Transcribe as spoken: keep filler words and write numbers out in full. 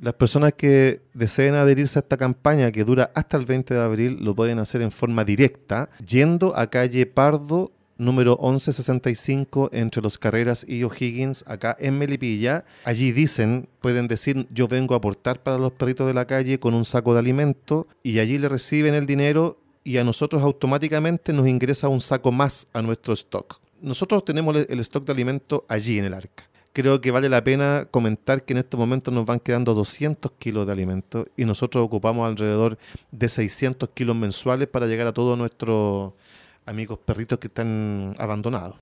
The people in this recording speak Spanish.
Las personas que deseen adherirse a esta campaña que dura hasta el veinte de abril lo pueden hacer en forma directa yendo a calle Pardo número once sesenta y cinco entre Los Carreras y O'Higgins, acá en Melipilla. Allí dicen, pueden decir, yo vengo a aportar para los perritos de la calle con un saco de alimento, y allí le reciben el dinero y a nosotros automáticamente nos ingresa un saco más a nuestro stock. Nosotros tenemos el stock de alimento allí en el Arca. Creo que vale la pena comentar que en este momento nos van quedando doscientos kilos de alimento y nosotros ocupamos alrededor de seiscientos kilos mensuales para llegar a todos nuestros amigos perritos que están abandonados.